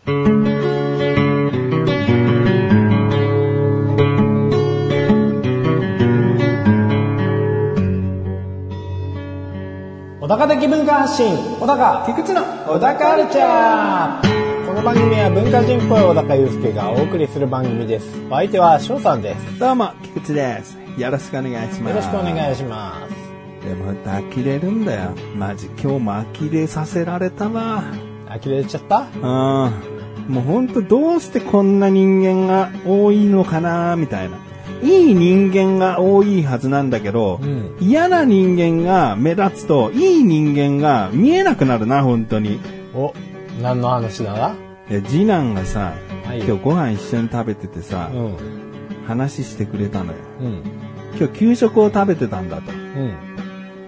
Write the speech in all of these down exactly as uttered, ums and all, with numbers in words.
小高的文化発信、小高菊池の小高カルチャー。この番組は文化人っぽい小高祐介がお送りする番組です。お相手は翔さんです。 どうも菊池です。よろしくお願いします。 よろしくお願いします。 でも呆れるんだよ。マジ今日も呆れさせられたわ。 呆れちゃった？ うん。もうほんとどうしてこんな人間が多いのかなみたいな。いい人間が多いはずなんだけど、うん、嫌な人間が目立つといい人間が見えなくなるな、本当に。 お、何の話だ？ いや、次男がさ、はい、今日ご飯一緒に食べててさ、うん、話してくれたのよ、うん。今日給食を食べてたんだと。うん、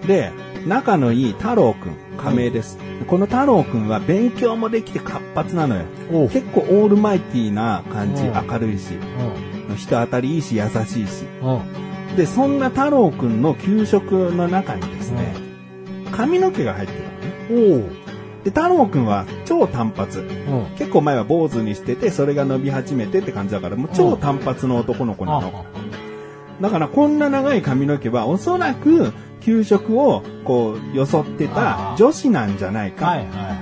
で、仲のいい太郎くん、仮名です、うん。この太郎くんは勉強もできて活発なのよ。結構オールマイティーな感じ、うん、明るいし。うん人当たりいいし優しいし、うん、でそんな太郎くんの給食の中にですね、うん、髪の毛が入ってたのね。で太郎くんは超短髪、うん、結構前は坊主にしててそれが伸び始めてって感じだからもう超短髪の男の子なの、うん、だからこんな長い髪の毛はおそらく給食をこうよそってた女子なんじゃないか、はいはいはい、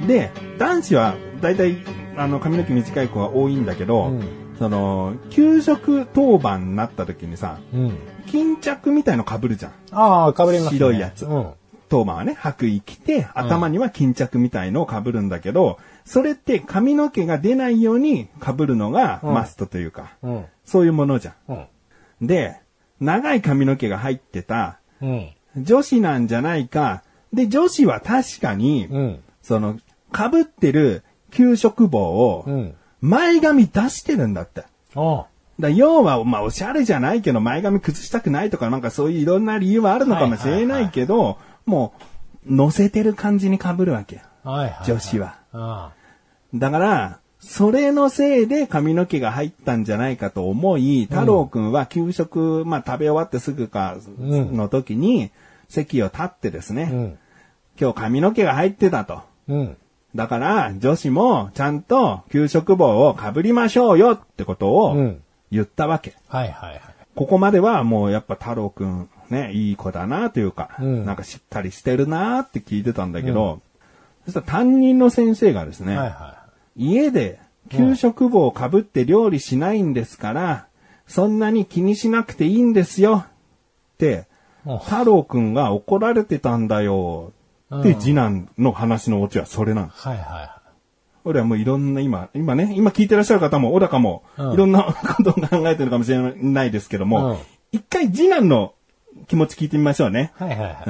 で男子はだいたいあの髪の毛短い子が多いんだけど、うんその、給食当番になった時にさ、うん、巾着みたいの被るじゃん。 ああ、被りますね。 白いやつ。うん、当番はね、白衣着て、頭には巾着みたいのを被るんだけど、それって髪の毛が出ないように被るのがマストというか、うん、そういうものじゃん、うん。で、長い髪の毛が入ってた、うん、女子なんじゃないか。で、女子は確かに、うん、その、被ってる給食棒を、うん前髪出してるんだって。おうだ要は、まあ、おしゃれじゃないけど、前髪崩したくないとか、なんかそういういろんな理由はあるのかもしれないけど、はいはいはい、もう、乗せてる感じに被るわけよ。はいはいはい、女子は。ああだから、それのせいで髪の毛が入ったんじゃないかと思い、太郎くんは給食、まあ、食べ終わってすぐかの時に、席を立ってですね、うん、今日髪の毛が入ってたと。うんだから、女子もちゃんと給食棒を被りましょうよってことを言ったわけ。うん、はいはいはい。ここまではもうやっぱ太郎くんね、いい子だなというか、うん、なんかしっかりしてるなって聞いてたんだけど、うん、そしたら担任の先生がですね、はいはい、家で給食棒を被って料理しないんですから、うん、そんなに気にしなくていいんですよって、太郎くんが怒られてたんだよ。で、次男の話のオチはそれなんです。はいはいはい。俺はもういろんな今、今ね、今聞いてらっしゃる方も、小高も、いろんなことを考えてるかもしれないですけども、うん、一回次男の気持ち聞いてみましょうね。はいはいはい。うん、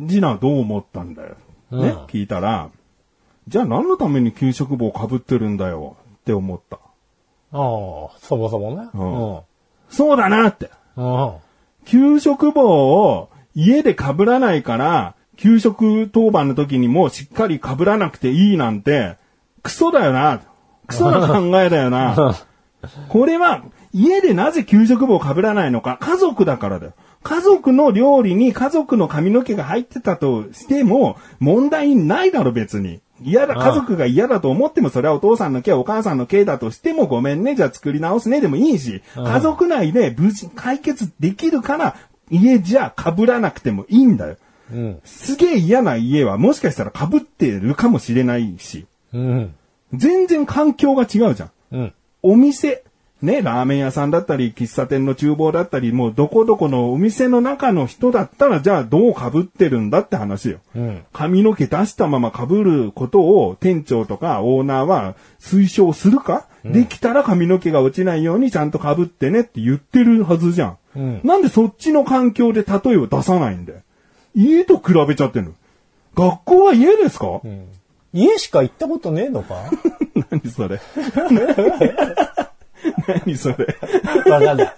次男はどう思ったんだよ。うん、ね、聞いたら、じゃあ何のために給食棒を被ってるんだよって思った。ああ、そもそもね。 うん。そうだなって。 うん。 給食棒を家で被らないから、給食当番の時にもしっかり被らなくていいなんて、クソだよな。クソな考えだよな。これは、家でなぜ給食棒を被らないのか、家族だからだよ。家族の料理に家族の髪の毛が入ってたとしても、問題ないだろ別に。嫌だ、家族が嫌だと思っても、それはお父さんの毛、お母さんの毛だとしても、ごめんね、じゃあ作り直すね、でもいいし、家族内で無事解決できるから、家じゃ被らなくてもいいんだよ。うん、すげえ嫌な家はもしかしたら被ってるかもしれないし、うん、全然環境が違うじゃん、うん、お店ねラーメン屋さんだったり喫茶店の厨房だったりもうどこどこのお店の中の人だったらじゃあどう被ってるんだって話よ、うん、髪の毛出したまま被ることを店長とかオーナーは推奨するか、うん、できたら髪の毛が落ちないようにちゃんと被ってねって言ってるはずじゃん、うん、なんでそっちの環境で例えを出さないんだよ。家と比べちゃってんの。学校は家ですか、うん、 家しか行ったことねえのか何それ何それわかんない。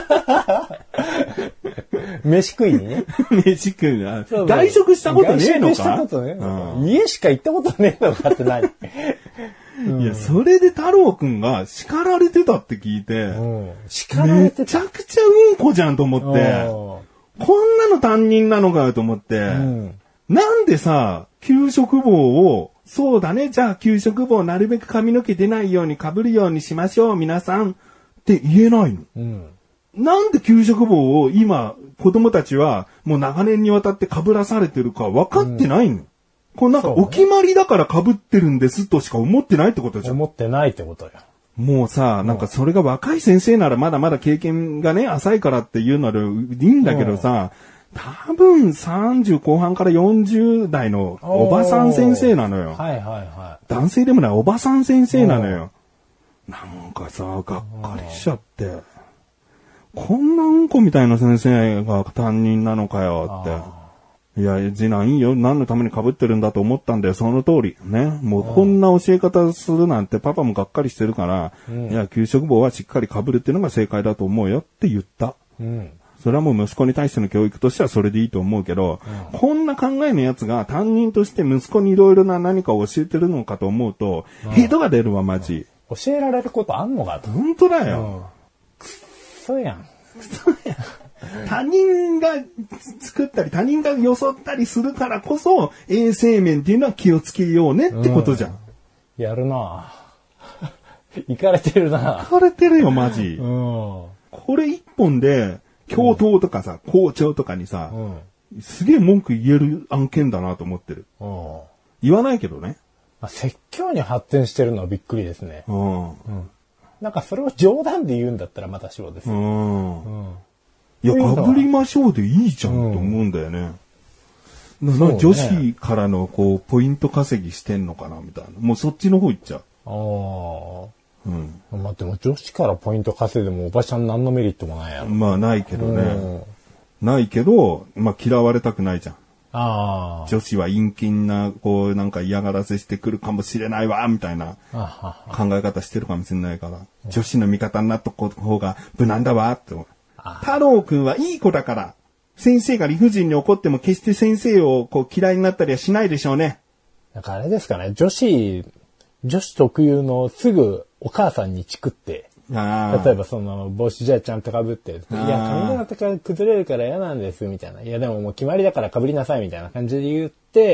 飯食いにね。 飯食いな。外食したことねえのか外食したことねえのか、 うん、家しか行ったことねえのかって何うん、いや、それで太郎くんが叱られてたって聞いて、うん、叱られてためちゃくちゃうんこじゃんと思って、こんなの担任なのかよと思って、うん、なんでさ、給食棒をそうだね。じゃあ給食帽なるべく髪の毛出ないように被るようにしましょう、皆さんって言えないの。うん、なんで給食帽を今、子供たちはもう長年にわたって被らされてるか分かってないの。うん、これなんかお決まりだから被ってるんですとしか思ってないってことじゃん。 思ってないってことよ。 もうさ、なんかそれが若い先生ならまだまだ経験がね、浅いからっていうのでいいんだけどさ、多分さんじゅう後半からよんじゅう代のおばさん先生なのよ。 はいはいはい。 男性でもないおばさん先生なのよ。なんかさ、がっかりしちゃって。こんなうんこみたいな先生が担任なのかよって。いや、次男いいよ。何のために被ってるんだと思ったんだよ。その通り。ね。もうこんな教え方するなんてパパもがっかりしてるから、うん、いや、給食帽はしっかり被るっていうのが正解だと思うよって言った。うん、それはもう息子に対しての教育としてはそれでいいと思うけど、うん、こんな考えのやつが担任として息子にいろいろな何かを教えてるのかと思うと、うん、ヘドが出るわ、マジ。 教えられることあんのかと。 本当だよ。 くっそやん。 くっそやん。他人が作ったり、他人がよそったりするからこそ、衛生面っていうのは気をつけようねってことじゃん。うん、 やるなぁ。いかれてるなぁ。 いかれてるよ、マジ。 うん、 これ一本で、教頭とかさ、うん、校長とかにさ、うん、すげえ文句言える案件だなと思ってる。うん、言わないけどね。 説教に発展してるのはびっくりですね。 うんうん、 なんかそれを冗談で言うんだったらまたしろですよ。うんうんいや、被りましょうでいいじゃんと思うんだよね。うん、なな女子からのこう、ポイント稼ぎしてんのかなみたいな。もうそっちの方行っちゃう。 ああ。うん。まあ、でも女子からポイント稼いでもおばちゃん何のメリットもないやろ。 まあないけどね。うん、ないけど、まあ嫌われたくないじゃん。 ああ。 女子は陰菌な、こう、なんか嫌がらせしてくるかもしれないわ、みたいな考え方してるかもしれないから。女子の味方になっとく方が無難だわ、って。太郎くんはいい子だから、先生が理不尽に怒っても決して先生をこう嫌いになったりはしないでしょうね。 なんかあれですかね、女子、女子特有のすぐお母さんにチクって、あ例えばその帽子じゃあちゃんと被って、いや、髪型が崩れるから嫌なんです、みたいな。いや、でももう決まりだから被りなさい、みたいな感じで言って、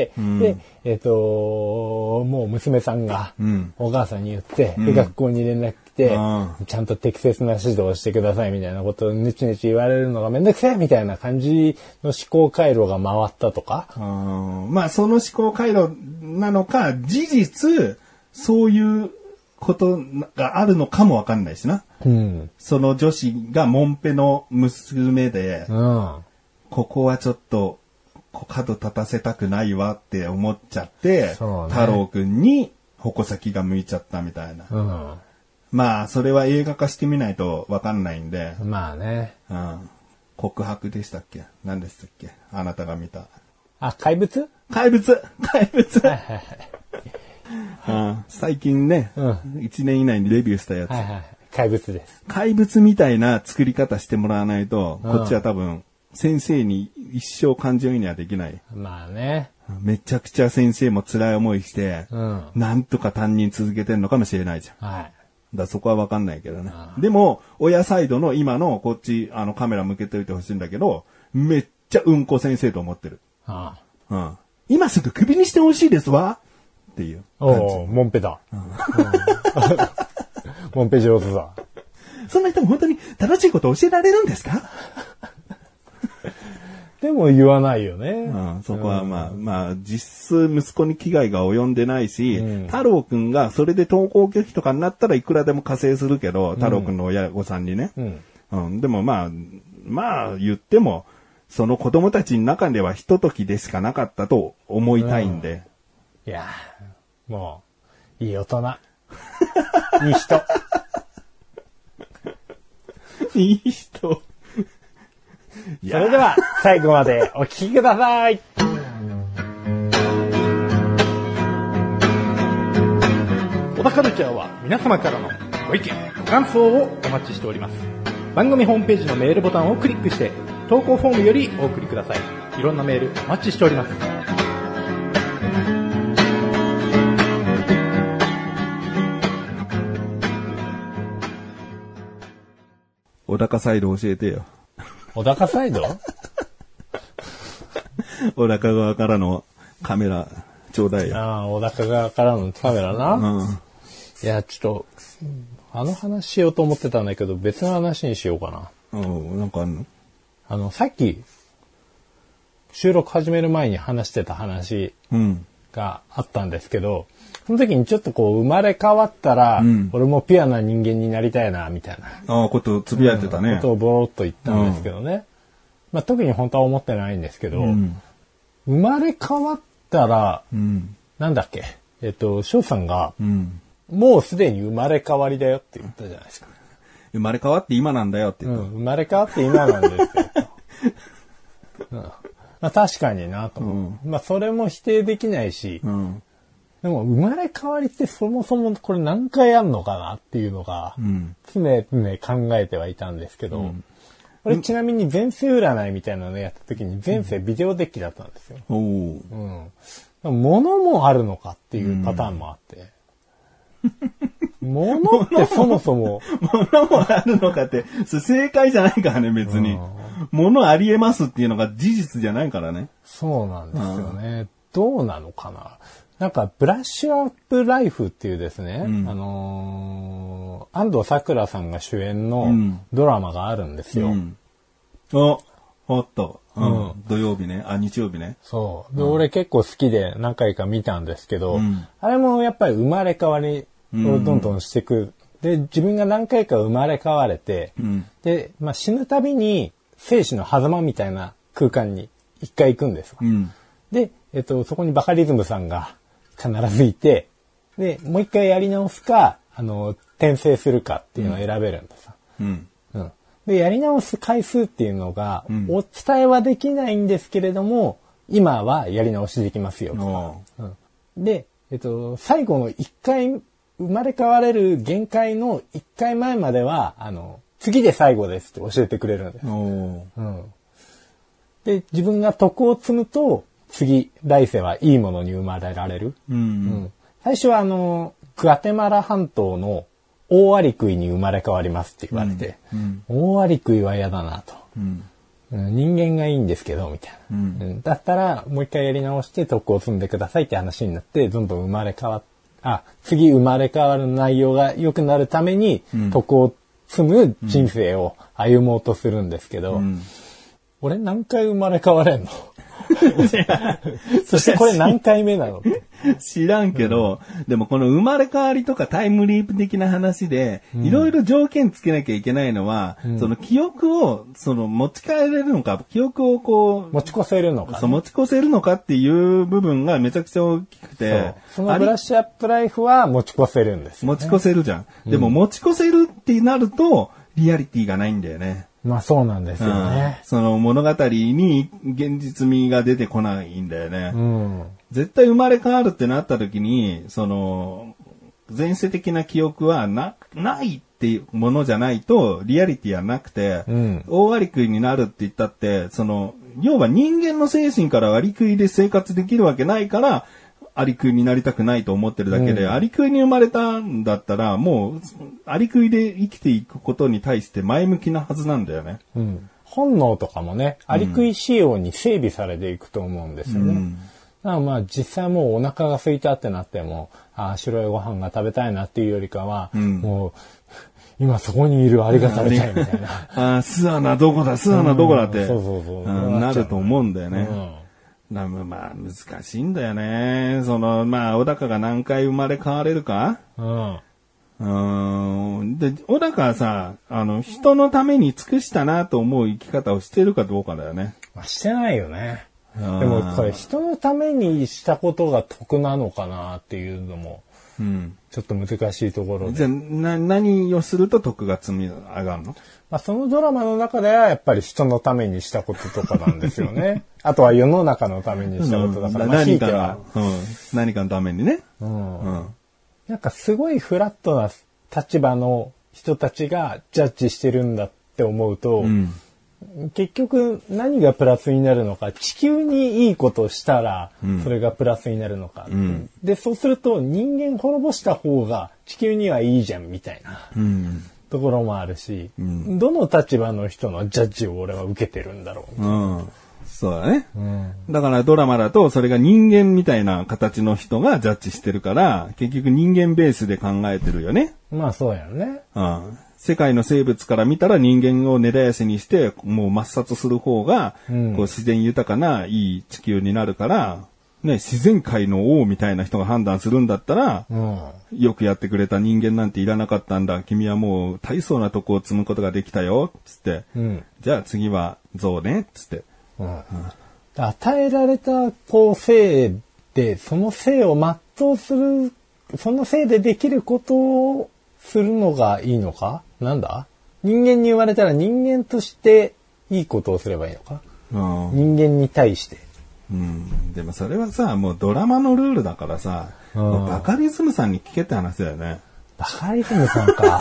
うん、で、えっ、ー、と、もう娘さんがお母さんに言って、うん、で、学校に連絡来て、うん、ちゃんと適切な指導をしてください、みたいなことをねちねち言われるのがめんどくさい、みたいな感じの思考回路が回ったとか。 あまあ、その思考回路なのか、事実、そういう、ことがあるのかもわかんないしな。うん、その女子がモンペの娘で、うん、ここはちょっと角立たせたくないわって思っちゃって、ね、太郎くんに矛先が向いちゃったみたいな。うん、まあ、それは映画化してみないとわかんないんで。 まあね。 うん、告白でしたっけ？何でしたっけ？あなたが見た。 あ、怪物？ 怪物怪物はいはいはい。ああ最近ね、うん、いちねん以内にレビューしたやつ、 はいはい。怪物です。 怪物みたいな作り方してもらわないと、うん、こっちは多分、先生に一生感情移入はできない。 まあね。 めちゃくちゃ先生も辛い思いして、うん、なんとか担任続けてるのかもしれないじゃん。はい。だそこはわかんないけどね。でも、親サイドの今のこっち、あのカメラ向けておいてほしいんだけど、めっちゃうんこ先生と思ってる。ああうん、今すぐクビにしてほしいですわ。っていうおー、モンペだ。うん、モンペ上手だ。 そんな人も本当に正しいことを教えられるんですか？ でも言わないよね。 うん、そこはまあ、うん、まあ、実質息子に危害が及んでないし、うん、太郎くんがそれで登校拒否とかになったらいくらでも加勢するけど、太郎くんの親御さんにね。うんうん、でもまあ、まあ言っても、その子供たちの中ではひとときでしかなかったと思いたいんで。うんいやー、もう、いい大人。いい人。 いい人。 それでは、最後までお聞きください。小田カルチャーは皆様からのご意見、ご感想をお待ちしております。番組ホームページのメールボタンをクリックして、投稿フォームよりお送りください。いろんなメールお待ちしております。 小高サイド教えてよ。 小高サイド？ 小高側からのカメラちょうだいよ。 ああ、小高側からのカメラな。 うん。 いや、ちょっと、あの話しようと思ってたんだけど、別の話にしようかな。 うん、なんかあんの？ あの、さっき、収録始める前に話してた話があったんですけど、その時にちょっとこう、生まれ変わったら、うん、俺もピュアな人間になりたいな、みたいな。 ああ、ことをつぶやいてたね。 うん、ことをボロッと言ったんですけどね。うん、まあ、特に本当は思ってないんですけど、うん、生まれ変わったら、うん、なんだっけ、えっと、翔さんが、うん、もうすでに生まれ変わりだよって言ったじゃないですか。 生まれ変わって今なんだよって言った。 うん、生まれ変わって今なんですよ。うん、まあ、確かになと、うん、まあそれも否定できないし、うん、でも生まれ変わりってそもそもこれ何回あんのかなっていうのが、常々考えてはいたんですけど、うん、これちなみに前世占いみたいなのやった時に前世ビデオデッキだったんですよ。うん。うん。物もあるのかっていうパターンもあって。うん、物ってそもそも。 物もあるのかって、正解じゃないからね、別に。物ありえますっていうのが事実じゃないからね。 そうなんですよね。どうなのかな。なんか、ブラッシュアップライフっていうですね、うん、あのー、安藤サクラさんが主演のドラマがあるんですよ。うん、 あ、あった。うん。土曜日ね。あ、日曜日ね。 そう。で、うん、俺結構好きで何回か見たんですけど、うん、あれもやっぱり生まれ変わりをどんどんしていく。で、自分が何回か生まれ変われて、うん、で、まあ、死ぬたびに生死の狭間みたいな空間に一回行くんですよ。うん、で、えっと、そこにバカリズムさんが必ずいて、で、もう一回やり直すか、あの、転生するかっていうのを選べるんですよ。うんうん、で、やり直す回数っていうのが、うん、お伝えはできないんですけれども、今はやり直しできますよとか、うん。で、えっと、最後の一回、生まれ変われる限界の一回前までは、あの、次で最後ですって教えてくれるんです。うん、で、自分が徳を積むと、次、来世はいいものに生まれられる。うんうん、最初はあの、グアテマラ半島の大アリクイに生まれ変わりますって言われて、うんうん、大アリクイは嫌だなと、うんうん。人間がいいんですけど、みたいな。うんうん、だったら、もう一回やり直して徳を積んでくださいって話になって、どんどん生まれ変わっあ、次生まれ変わる内容が良くなるために、うん、徳を積む人生を歩もうとするんですけど、うん、俺何回生まれ変われんのそしてこれ何回目なの知らんけど、うん、でもこの生まれ変わりとかタイムリープ的な話で、いろいろ条件つけなきゃいけないのは、うん、その記憶を、その持ち帰れるのか、記憶をこう、 持ち越せるのか、ね、 そう、持ち越せるのかっていう部分がめちゃくちゃ大きくて、 そ, そのブラッシュアップライフは持ち越せるんですよ、ね。 持ち越せるじゃん。でも持ち越せるってなると、リアリティがないんだよね。 まあそうなんですよね。 うん、その物語に現実味が出てこないんだよね。うん、絶対生まれ変わるってなった時に、その、前世的な記憶はな、ないっていうものじゃないと、リアリティはなくて、うん、大アリクイになるって言ったって、その、要は人間の精神からアリクイで生活できるわけないから、アリクイになりたくないと思ってるだけで、うん、アリクイに生まれたんだったら、もう、アリクイで生きていくことに対して前向きなはずなんだよね。 うん、本能とかもね、アリクイ仕様に整備されていくと思うんですよね。うん、だからまあ実際もうお腹が空いたってなっても、あ白いご飯が食べたいなっていうよりかは、うん、もう、今そこにいるアリが食べたいみたいな。 あ、巣穴どこだ、巣穴どこだって、うん、そうそうそう、うん、なると思うんだよね。うんなまあ、難しいんだよね。その、まあ、小高が何回生まれ変われるかうん。うん。で、小高はさ、あの、人のために尽くしたなと思う生き方をしてるかどうかだよね。 まあ、してないよね。でも、これ人のためにしたことが得なのかなっていうのも、うん、ちょっと難しいところで。 じゃあ、な、何をすると得が積み上がるの？ まあ、そのドラマの中ではやっぱり人のためにしたこととかなんですよね。あとは世の中のためにしたことだから、うん、まあ、 何かは、うん、何かのためにね。うんうん、なんかすごいフラットな立場の人たちがジャッジしてるんだって思うと、うん、結局何がプラスになるのか、地球にいいことをしたらそれがプラスになるのか、うん、でそうすると人間滅ぼした方が地球にはいいじゃんみたいな、うん、ところもあるし、うん、どの立場の人のジャッジを俺は受けてるんだろう、うん、 そうだね。うん、だからドラマだとそれが人間みたいな形の人がジャッジしてるから、結局人間ベースで考えてるよね。 まあそうやね。 うん。世界の生物から見たら人間を根絶やしにして、もう抹殺する方が、こう自然豊かないい地球になるから、ね、自然界の王みたいな人が判断するんだったら、うん、よくやってくれた人間なんていらなかったんだ。君はもう大層なとこを積むことができたよ。つって、うん、じゃあ次は象ね。つって。うんうん、 与えられたこう性で、その性を全うする、その性でできることをするのがいいのか？なんだ？人間に言われたら人間としていいことをすればいいのか？うん、人間に対して。 うん、でもそれはさ、もうドラマのルールだからさ、うん、もうバカリズムさんに聞けって話だよね。 バカリズムさんか。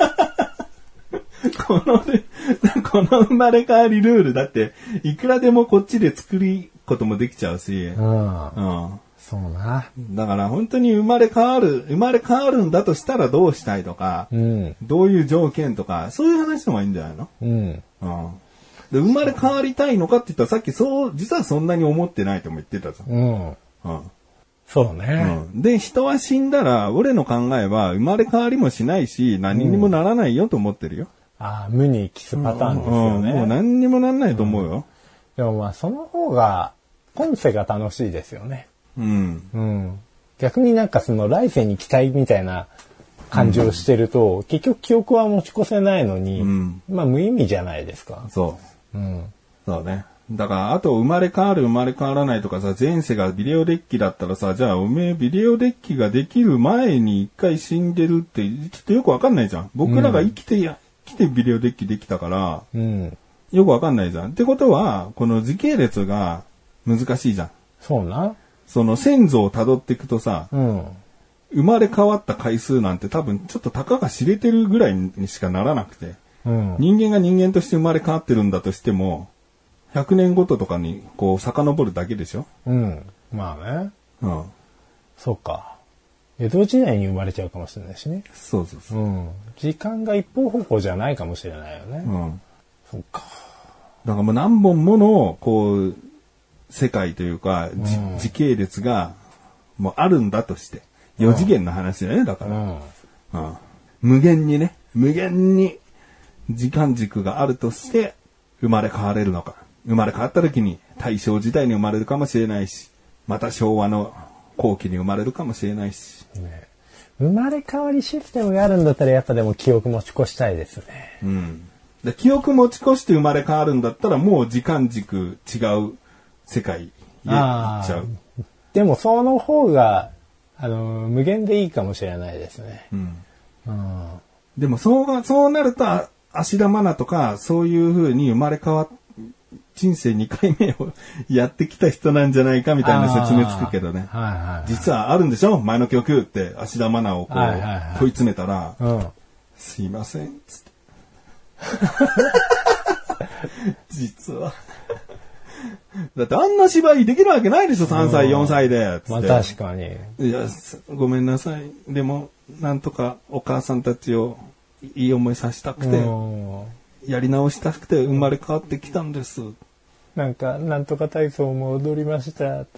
この、この生まれ変わりルールだって、いくらでもこっちで作ることもできちゃうし。うん。うん。 そうな。 だから本当に生まれ変わる、生まれ変わるんだとしたらどうしたいとか、うん、どういう条件とか、そういう話の方がいいんじゃないの？うん。うん。で、生まれ変わりたいのかって言ったらさっきそう、実はそんなに思ってないとも言ってたじゃん。うん。 うん。そうね、 うん。で、人は死んだら、俺の考えは生まれ変わりもしないし、何にもならないよと思ってるよ。 うん、ああ、無に帰すパターンですよね。 うん、もう何にもなんないと思うよ。うん、 でもまあ、その方が、今世が楽しいですよね。うん。うん。逆になんかその来世に期待みたいな感じをしてると、うん、結局記憶は持ち越せないのに、うん、まあ無意味じゃないですか。 そう。うん。そうね。だから、あと生まれ変わる生まれ変わらないとかさ、前世がビデオデッキだったらさ、じゃあおめえビデオデッキができる前に一回死んでるって、ちょっとよくわかんないじゃん。僕らが生きてや、うん、来てビデオデッキできたから、うん、よくわかんないじゃん。ってことは、この時系列が難しいじゃん。 そうな。 その先祖を辿っていくとさ、うん、生まれ変わった回数なんて多分ちょっとたかが知れてるぐらいにしかならなくて、うん、人間が人間として生まれ変わってるんだとしても、ひゃくねんごととかにこう遡るだけでしょ？ うん。まあね。うん。そうか。江戸時代に生まれちゃうかもしれないしね。 そうそうそう。うん。 時間が一方方向じゃないかもしれないよね。うん。そうか。 だからもう何本もの、こう、世界というか、うん、時系列がもうあるんだとして、よ次元の話だよね、だから、うんうん。無限にね、無限に時間軸があるとして生まれ変われるのか。生まれ変わった時に大正時代に生まれるかもしれないし、また昭和の後期に生まれるかもしれないし。ね、 生まれ変わりシステムがあるんだったらやっぱでも記憶持ち越したいですね。 うん。で記憶持ち越して生まれ変わるんだったらもう時間軸違う世界へ行っちゃう。 でもその方があの無限でいいかもしれないですね。うん。 うん、でもそうがそうなると芦田愛菜とかそういう風に生まれ変わっ人生にかいめをやってきた人なんじゃないかみたいな説明つくけどね。はいはいはい、実はあるんでしょ前の曲って芦田愛菜をこう、はいはいはい、問い詰めたら、うん、すいませんつって実はだってあんな芝居できるわけないでしょさんさいよんさいでつって。 まあ確かに。 いやごめんなさいでもなんとかお母さんたちをいい思いさせたくてやり直したくて生まれ変わってきたんです。 なんかなんとか体操も踊りましたって。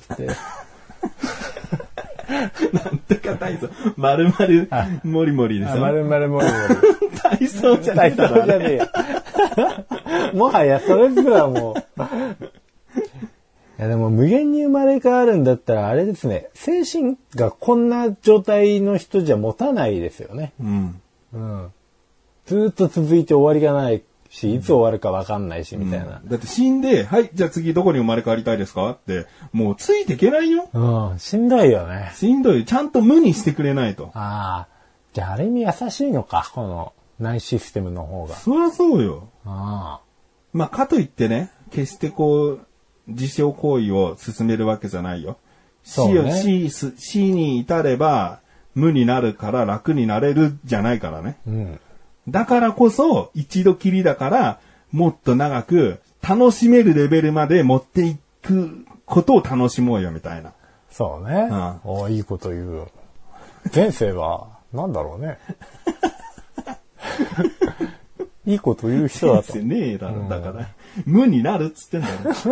なんとか体操まるまるもりもりでしょ。 まるまるもりもり。体操じゃねえ体操じゃねえ。もはやそれすらもう。いやでも無限に生まれ変わるんだったらあれですね。精神がこんな状態の人じゃ持たないですよね。うん。うん。ずっと続いて終わりがないし、いつ終わるか分かんないし、みたいな、 うん。だって死んで、はい、じゃあ次どこに生まれ変わりたいですかって、もうついていけないよ。 うん、しんどいよね。 しんどい。ちゃんと無にしてくれないと。 ああ。じゃあある意味優しいのか、この内システムの方が。 そりゃそうよ。ああ。まあ、かといってね、決してこう、自傷行為を進めるわけじゃないよ。死を、ね、死、死に至れば、無になるから楽になれるじゃないからね。うん。だからこそ、一度きりだから、もっと長く、楽しめるレベルまで持っていくことを楽しもうよ、みたいな。 そうね。うん、おいいこと言う。前世は、なんだろうね。 いいこと言う人だと。 前世ねえだろ、だから。無になるっつってんだよ。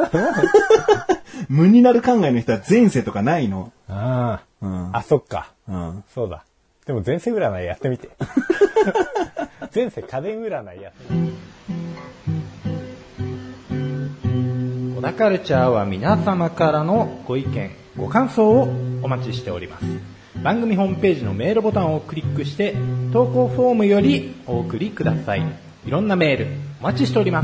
無になる考えの人は前世とかないの。 ああ、うん、あ、そっか。うん。そうだ。でも前世占いやってみて。前世家電占いやってみて。小田カルチャーは皆様からのご意見、ご感想をお待ちしております。番組ホームページのメールボタンをクリックして投稿フォームよりお送りください。いろんなメールお待ちしております。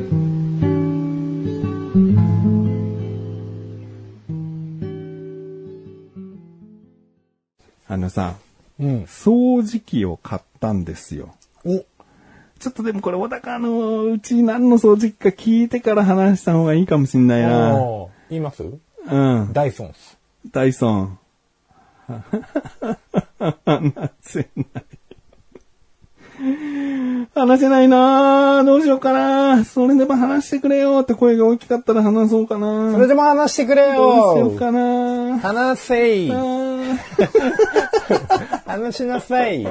あのさ、うん、掃除機を買ったんですよ。お、ちょっとでもこれ小高のうち何の掃除機か聞いてから話した方がいいかもしんないな。 言います？ うん。 ダイソンっす。 ダイソン。話せない。話せないなぁ。どうしようかな。それでも話してくれよって声が大きかったら話そうかな。 それでも話してくれよ。 どうしようかな。 話せい。話しなさい。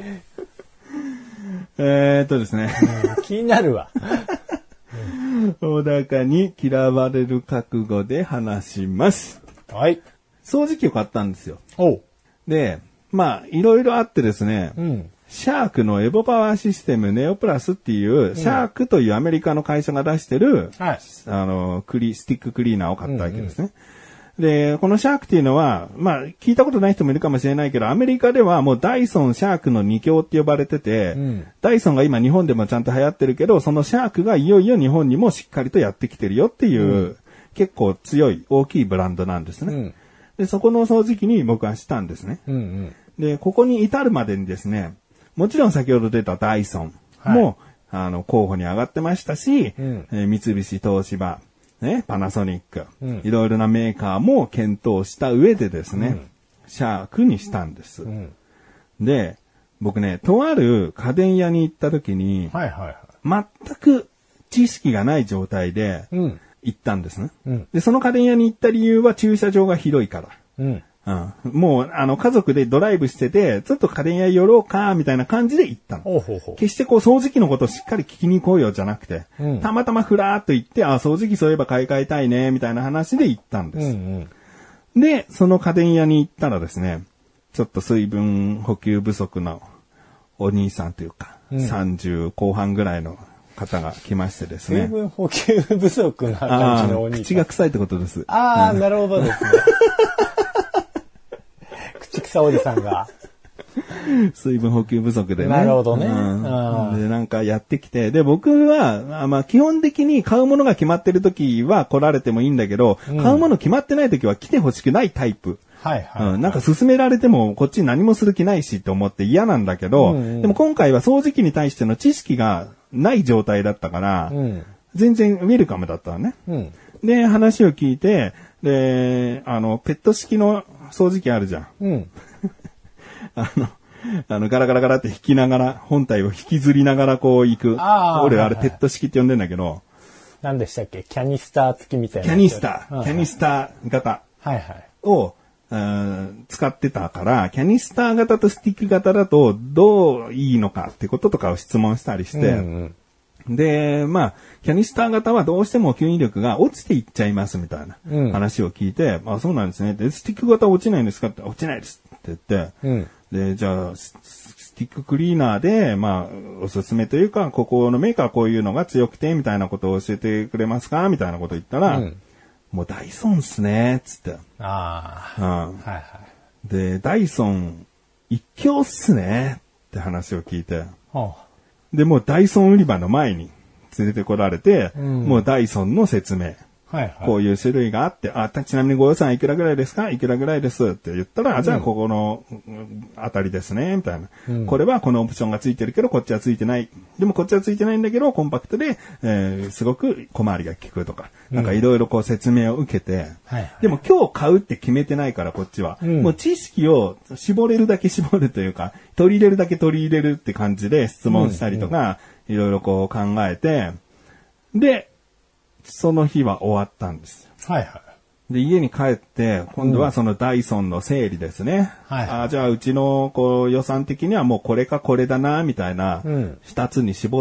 えーっとですね。 うん、気になるわ。 小高に嫌われる覚悟で話します。 はい。 掃除機を買ったんですよ。 おう。 で、まあ、いろいろあってですね、うん、シャークのエボパワーシステムネオプラスっていう、うん、シャークというアメリカの会社が出してる、はい、あの、クリ、スティッククリーナーを買ったわけですね。うんうん、で、このシャークっていうのは、まあ、聞いたことない人もいるかもしれないけど、アメリカではもうダイソン、シャークの二強って呼ばれてて、うん、ダイソンが今日本でもちゃんと流行ってるけど、そのシャークがいよいよ日本にもしっかりとやってきてるよっていう、うん、結構強い大きいブランドなんですね。うん、で、そこの掃除機に僕はしたんですね。うんうん、で、ここに至るまでにですね、もちろん先ほど出たダイソンも、はい、あの、候補に上がってましたし、うん、えー、三菱東芝、ね、パナソニック、うん、いろいろなメーカーも検討した上でですね、うん、シャークにしたんです、うん。で、僕ね、とある家電屋に行った時に、はいはいはい、全く知識がない状態で行ったんですね、うん。で、その家電屋に行った理由は駐車場が広いから。うんうん、もう、あの、家族でドライブしてて、ちょっと家電屋寄ろうか、みたいな感じで行ったの。ほうほうほう。決してこう、掃除機のことをしっかり聞きに行こうよじゃなくて、うん、たまたまふらーっと行って、あ、掃除機そういえば買い替えたいね、みたいな話で行ったんです、うんうん。で、その家電屋に行ったらですね、ちょっと水分補給不足のお兄さんというか、うん、さんじゅうこう半ぐらいの方が来ましてですね。 水分補給不足な感じのお兄さん。 口が臭いってことです。 ああ、うん、なるほどですね。口草おじさんが。 水分補給不足でね。 なるほどね。 うん、で、なんかやってきて。で、僕は、まあ、基本的に買うものが決まってる時は来られてもいいんだけど、うん、買うもの決まってない時は来てほしくないタイプ。はいはい、はいうん。なんか勧められてもこっち何もする気ないしって思って嫌なんだけど、うんうん、でも今回は掃除機に対しての知識がない状態だったから、うん、全然ウェルカムだったのね。うん、で、話を聞いて、で、あの、ペット式の掃除機あるじゃん。うん。あの、あの、ガラガラガラって引きながら、本体を引きずりながらこう行く。ああ。俺、あれ、ペット式って呼んでんだけど。 何でしたっけ？キャニスター付きみたいな。 キャニスター。キャニスター型。 はいはい。 を、使ってたから、キャニスター型とスティック型だと、どういいのかってこととかを質問したりして、うんうん、で、まあ、キャニスター型はどうしても吸引力が落ちていっちゃいますみたいな話を聞いて、うん、あ、そうなんですね。で、スティック型落ちないんですかって、落ちないですって言って、うん、で、じゃあ、スティッククリーナーで、まあ、おすすめというか、ここのメーカーこういうのが強くて、みたいなことを教えてくれますかみたいなこと言ったら、うん、もうダイソンっすね、つって。ああ、うん。はいはい。で、ダイソン一強っすね、って話を聞いて、はあ、で、もうダイソン売り場の前に連れてこられて、うん、もうダイソンの説明。はいはい、こういう種類があって、あ、ちなみにご予算いくらぐらいですか？いくらぐらいですって言ったら、うん、じゃあここのあたりですね、みたいな、うん。これはこのオプションがついてるけど、こっちはついてない。でもこっちはついてないんだけど、コンパクトで、えー、すごく小回りが効くとか、うん、なんかいろいろこう説明を受けて、はいはい、でも今日買うって決めてないから、こっちは。うん、もう知識を絞れるだけ絞るというか、取り入れるだけ取り入れるって感じで質問したりとか、いろいろこう考えて、で、その日は終わったんです。 はいはで、家に帰って、今度はそのダイソンの整理ですね。うん、はい、あじゃあ、うちのこう予算的にはもうこれかこれだな、みたいな、二つに絞って、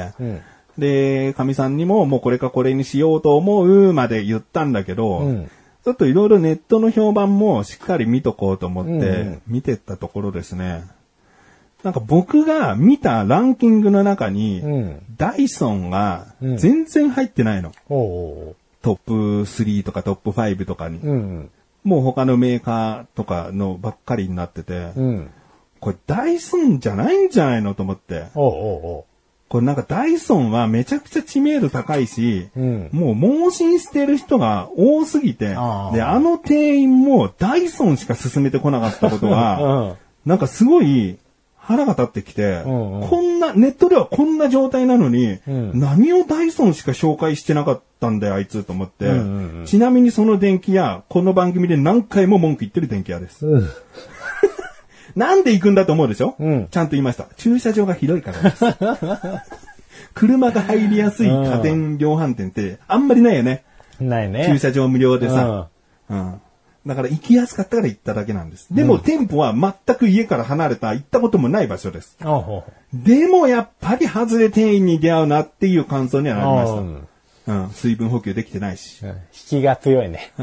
うん、で、かみさんにももうこれかこれにしようと思うまで言ったんだけど、うん、ちょっといろいろネットの評判もしっかり見とこうと思って、見てったところですね。なんか僕が見たランキングの中に、うん、ダイソンが全然入ってないの。うん、おうおうトップスリーとかトップファイブとかに。うん、もう他のメーカーとかのばっかりになってて、うん、これダイソンじゃないんじゃないのと思って。おうおうおうこれなんかダイソンはめちゃくちゃ知名度高いし、うん、もう盲信してる人が多すぎて、あで、あの店員もダイソンしか勧めてこなかったことが、うん、なんかすごい、腹が立ってきて、うんうん、こんな、ネットではこんな状態なのに、うん、何をダイソンしか紹介してなかったんだよ、あいつと思って、うんうんうん。ちなみにその電気屋、この番組で何回も文句言ってる電気屋です。うん、なんで行くんだと思うでしょ、うん、ちゃんと言いました。駐車場が広いからです。車が入りやすい家電量販店ってあんまりないよね。 ないね。 駐車場無料でさ。うんうんだから行きやすかったから行っただけなんです。でも、うん、店舗は全く家から離れた行ったこともない場所です。でもやっぱり外れ店員に出会うなっていう感想にはなりました。うん、水分補給できてないし。うん、 引きが強いね。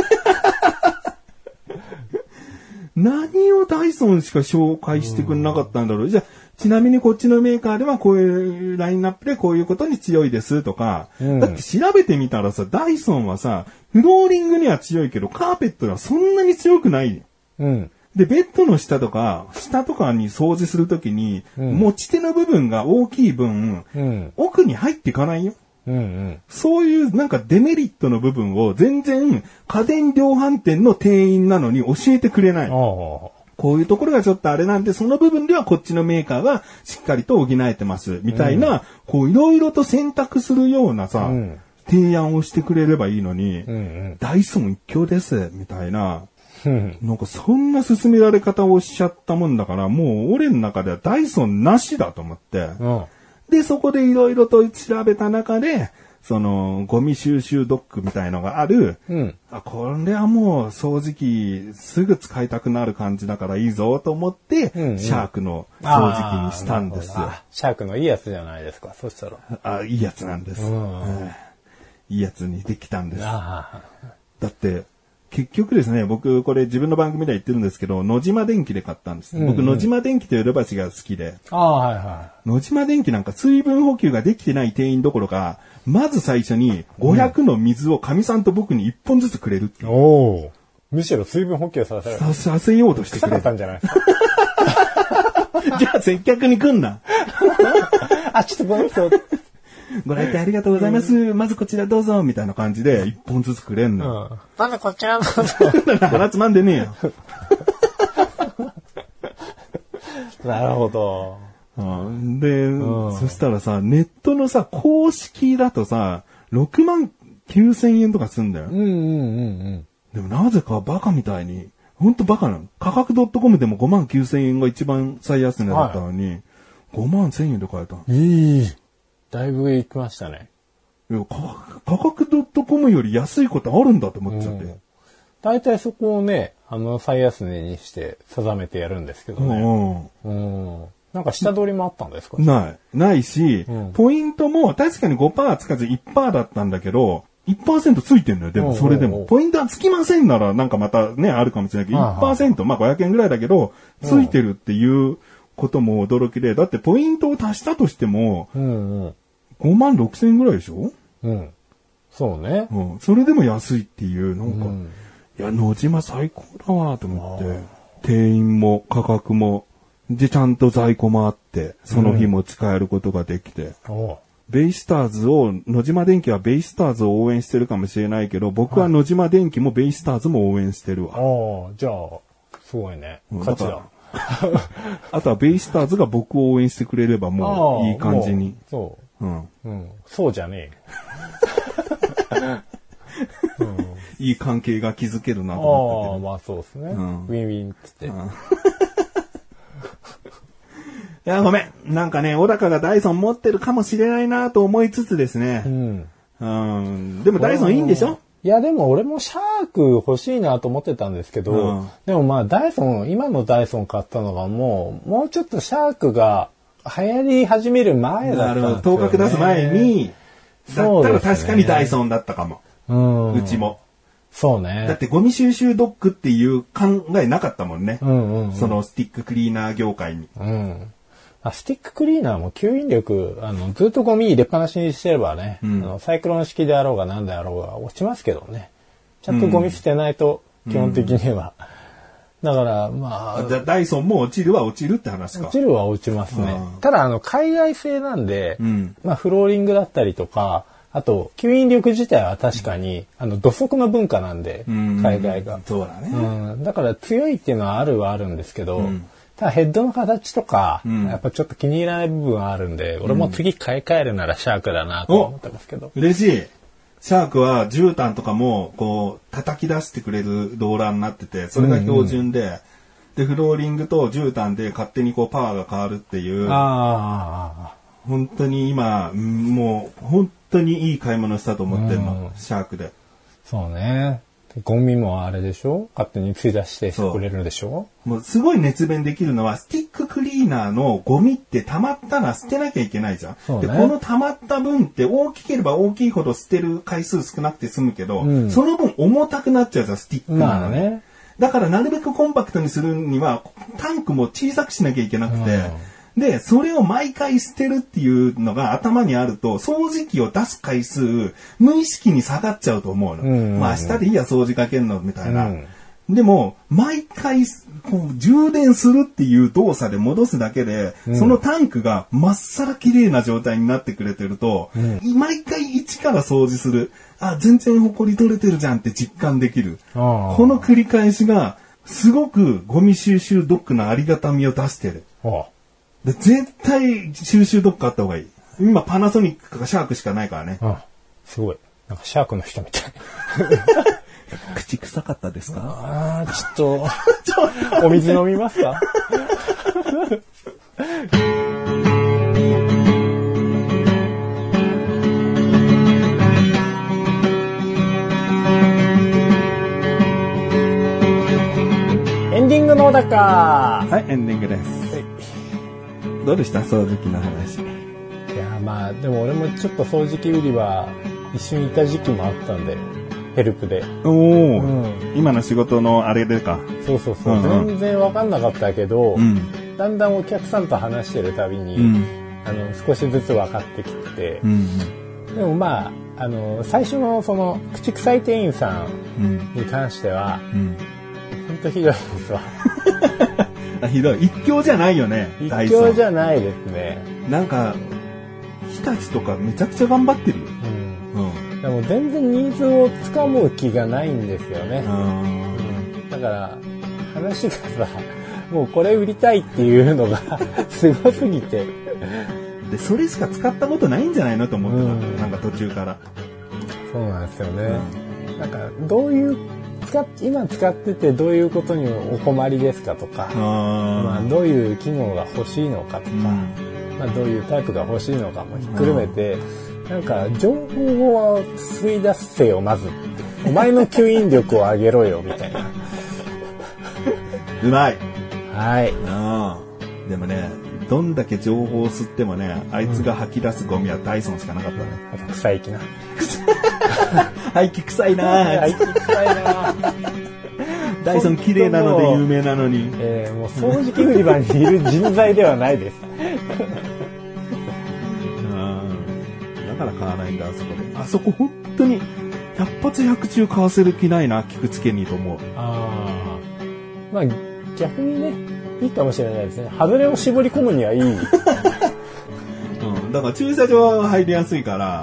何をダイソンしか紹介してくれなかったんだろう。うん、じゃあちなみにこっちのメーカーではこういうラインナップでこういうことに強いですとか、うん、だって調べてみたらさ、ダイソンはさ、フローリングには強いけど、カーペットはそんなに強くない。うん、で、ベッドの下とか、下とかに掃除するときに、うん、持ち手の部分が大きい分、うん、奥に入っていかないよ。うんうん、そういうなんかデメリットの部分を全然家電量販店の店員なのに教えてくれない。こういうところがちょっとあれなんで、その部分ではこっちのメーカーがしっかりと補えてます。みたいな、うん、こういろいろと選択するようなさ、うん、提案をしてくれればいいのに、うんうん、ダイソン一強です、みたいな。うん、なんかそんな進められ方をしちゃったもんだから、もう俺の中ではダイソンなしだと思って。うん、で、そこでいろいろと調べた中で、その、ゴミ収集ドックみたいのがある。うん、あ、これはもう掃除機すぐ使いたくなる感じだからいいぞと思って、うんうん、シャークの掃除機にしたんですよ。 シャークのいいやつじゃないですか、そしたら。 あ、いいやつなんです。うんうん、いいやつにできたんです。だって、結局ですね、僕これ自分の番組では言ってるんですけど、野島電機で買ったんです。うんうん、僕野島電機というヨドバシが好きで。ああ、はいはい。野島電機なんか水分補給ができてない店員どころか、まず最初にごひゃくの水をかみさんと僕にいっぽんずつくれるっていう。おお。むしろ水分補給させる。 さ、させようとしてくれたんじゃないですか。じゃあ接客に来んな。 あ、ちょっとごめんなさい。 ご来店ありがとうございます。うん、まずこちらどうぞ。みたいな感じで、一本ずつくれんの。 うん、まずこちらどうぞ。 鼻つまんでねえよ。 なるほど。 うん、で、うん、そしたらさ、ネットのさ、公式だとさ、ろくまんきゅうせんえんとかすんだよ。うんうんうんうん。でもなぜかバカみたいに、ほんとバカなの。価格 .com でもごまんきゅうせんえんが一番最安値だったのに、はい、ごまんせんえんで買えたの。 いい。だいぶ上行きましたね。 いや、価格 .com より安いことあるんだと思っちゃって。うん、 大体そこをね、あの、最安値にして定めてやるんですけどね。うん。うん、なんか下取りもあったんですか？ ない。ないし、うん、ポイントも確かに ごパーセント つかず いちパーセント だったんだけど、いちパーセント ついてんのよ。でもそれでも。ポイントはつきませんならなんかまたね、あるかもしれないけど、いちパーセント、まあごひゃくえんぐらいだけど、ついてるっていうことも驚きで、だってポイントを足したとしても、うんうん、ごまんろくせんえんぐらいでしょ？うん。 そうね。 うん。それでも安いっていう、なんか、うん、いや、野島最高だわと思って、店員も価格も、で、ちゃんと在庫もあって、その日も使えることができて、うん、ベイスターズを、野島電機はベイスターズを応援してるかもしれないけど、僕は野島電機もベイスターズも応援してるわ。ああ、じゃあ、すごいね。勝ちだ。 あとはベイスターズが僕を応援してくれればもういい感じに。 そう。うん。うん。そうじゃねえ。 うん、いい関係が築けるなと思って。 ああ、まあそうですね。うん、ウィンウィンっつって。うん、いや、ごめん。なんかね、小高がダイソン持ってるかもしれないなと思いつつですね。うん。うん。でもダイソンいいんでしょ？ いいやでも俺もシャーク欲しいなと思ってたんですけど、うん、でもまあダイソン、今のダイソン買ったのがもう、もうちょっとシャークが流行り始める前だったんですよね。なるほど、 頭角出す前に、だったら確かにダイソンだったかも。う, ん、うちも。 そうね。 だってゴミ収集ドッグっていう考えなかったもんね。うんうんうん、そのスティッククリーナー業界に。 うんスティッククリーナーも吸引力、あの、ずっとゴミ入れっぱなしにしてればね、うん、あのサイクロン式であろうが何であろうが落ちますけどね。ちゃんとゴミ捨てないと、基本的には。うん、だから、まあ。 じゃあダイソンも落ちるは落ちるって話か。 落ちるは落ちますね。ただ、あの、海外製なんで、うん、まあ、フローリングだったりとか、あと、吸引力自体は確かに、あの、土足の文化なんで、海外が。 そうだね。 うん。だから強いっていうのはあるはあるんですけど、うんただヘッドの形とか、うん、やっぱちょっと気に入らない部分はあるんで、俺も次買い替えるならシャークだなと思ってますけど。 嬉しい。シャークは絨毯とかも、こう、叩き出してくれるローラーになってて、それが標準で、うんうん、で、フローリングと絨毯で勝手にこうパワーが変わるっていう。ああ。本当に今、もう、本当にいい買い物したと思ってるの、うん、シャークで。 そうね。ゴミもあれでしょ勝手に吸い出してしてくれるでしょもうすごい熱弁できるのは、スティッククリーナーのゴミって溜まったら捨てなきゃいけないじゃん。そうね、で、この溜まった分って大きければ大きいほど捨てる回数少なくて済むけど、うん、その分重たくなっちゃうじゃん、スティックなのね。だからなるべくコンパクトにするには、タンクも小さくしなきゃいけなくて、うんで、それを毎回捨てるっていうのが頭にあると、掃除機を出す回数、無意識に下がっちゃうと思うの。うんうんうん、まあ明日でいいや、掃除かけんの、みたいな。うん、でも、毎回こう、充電するっていう動作で戻すだけで、うん、そのタンクがまっさら綺麗な状態になってくれてると、うん、毎回一から掃除する。あ、全然ホコリ取れてるじゃんって実感できる。この繰り返しが、すごくゴミ収集ドッグのありがたみを出してる。で絶対収集ドッグあった方がいい。今パナソニックかシャークしかないからね。 ああすごい。なんかシャークの人みたい。 口臭かったですか？ ああ、ちょっと、お水飲みますか？エンディングの小高。 はい、エンディングです。はい、どうでした掃除機の話。 いや、まあ、でも俺もちょっと掃除機売りは一瞬いた時期もあったんで、ヘルプで。 おお、うん、今の仕事のあれでか。 そうそうそう。うんうん、全然わかんなかったけど、うん、だんだんお客さんと話してるたびに、うん、あの少しずつ分かってきて、うんうん、でもまあ、あの最初のその口臭い店員さんに関しては、うんうん本当ひどいですわ。 ひどい。一強じゃないよね。 一強じゃないですね。 なんか日立とかめちゃくちゃ頑張ってるよ。 うんうん、でも全然ニーズをつかむ気がないんですよね。うん、だから話がさ、もうこれ売りたいっていうのがすごすぎて。 でそれしか使ったことないんじゃないのと思ってた。うん、なんか途中から。 そうなんですよね。うん、なんかどういう使っ今使っててどういうことにお困りですかとか、まあ、どういう機能が欲しいのかとか、うんまあ、どういうタイプが欲しいのかもひっくるめて、なんか情報を吸い出せよまずお前の吸引力を上げろよみたいな。 うまい。 はい。 あでもねどんだけ情報を吸ってもねあいつが吐き出すゴミはダイソンしかなかったね。 あと臭い気な。 排気臭いな排気臭いなダイソン綺麗なので有名なのに、 えー、もう掃除機売り場にいる人材ではないです。 だから買わないんだあそこで。あそこ本当にひゃっ発ひゃく中買わせる気ないな菊池にと思う。あまあ逆にねいいかもしれないですね。外れを絞り込むにはいい。うん、 だから駐車場は入りやすいから、はい、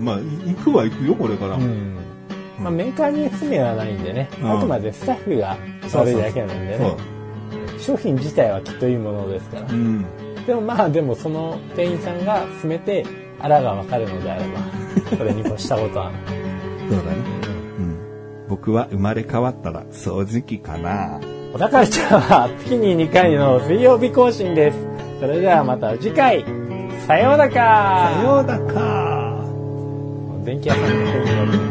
まあ行くは行くよこれから。うんまあ、メーカーに不明はないんでね、うん、あくまでスタッフが悪いだけなんでね。そうそうそう商品自体はきっといいものですから。うん、でもまあでもその店員さんが勧めてあらが分かるのであればそれに越したことはない。 そうだね、うん。僕は生まれ変わったら掃除機かな。 小田カルチャーは月ににかいの水曜日更新です。それではまた次回。さようだか。 さようだか。 電気屋さんの店員が